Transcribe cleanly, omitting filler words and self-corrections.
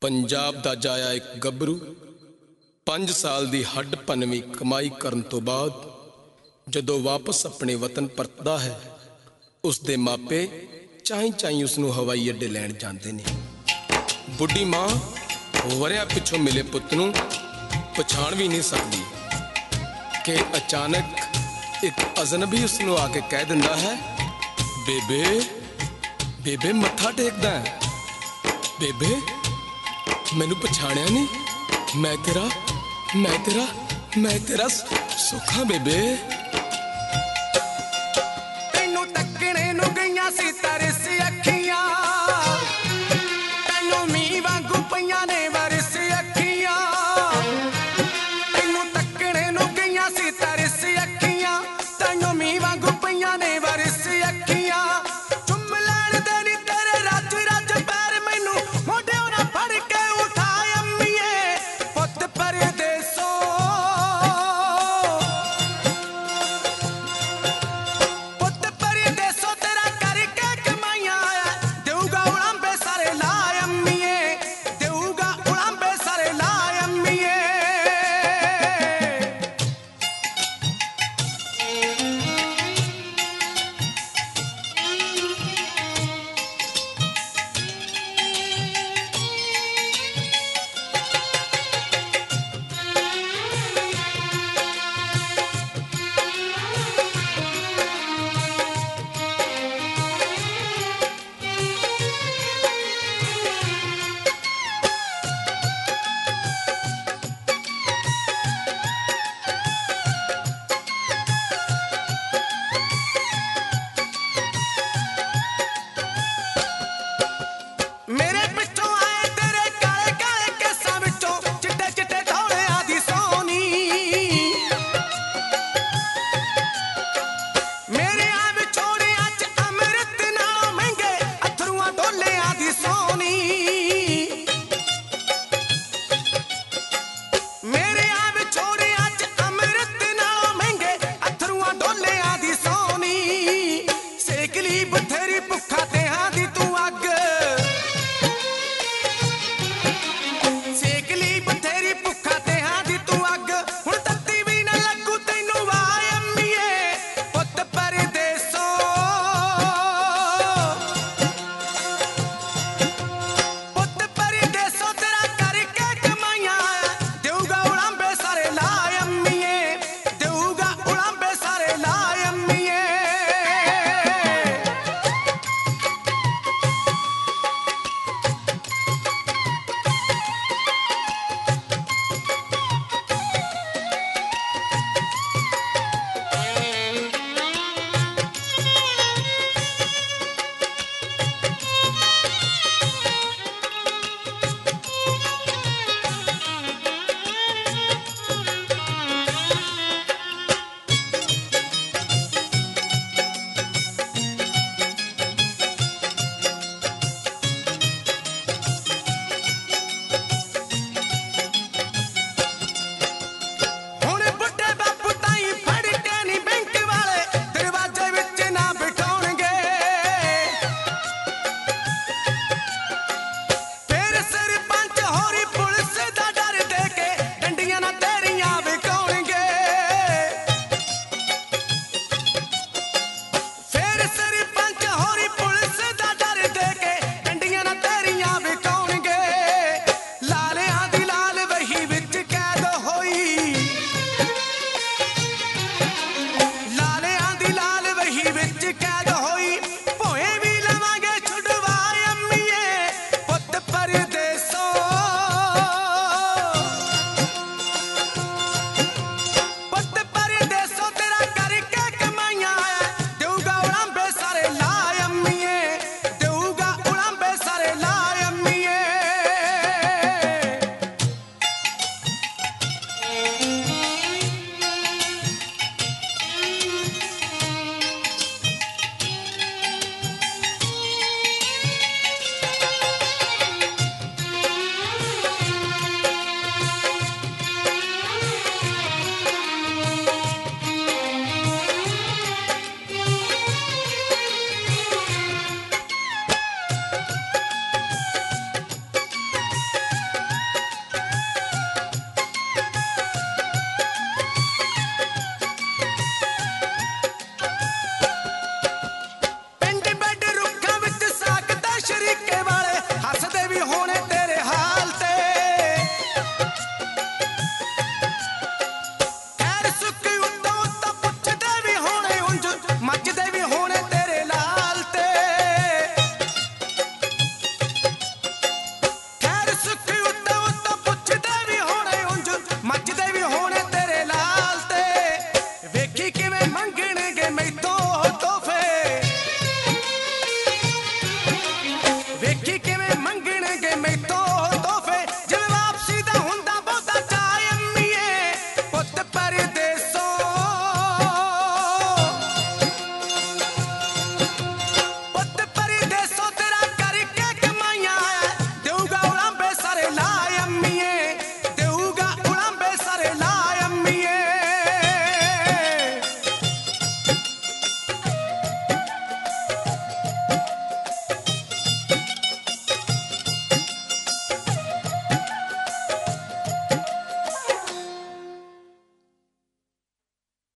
पंजाब दा जाया एक गभरू 5 साल दी हड्ड भनवी कमाई करन तो बाद जदों वापस अपने वतन परतदा है, उसदे मापे चाई चाई उसनूं हवाई अड्डे लैण जांदे ने। बुढ़ी मां वरिया पिछों मिले पुत नूं पछाण भी नहीं सकदी कि अचानक एक अजनबी उसनूं आके कह दिंदा है, बेबे बेबे मत्था टेकदा है, बेबे मैनू पछाणिया नहीं, मैं तेरा सुखा बेबे। तेनू तकने नू गईयां सी तरस अखियां, तेनू मीं वांगू पईयां ने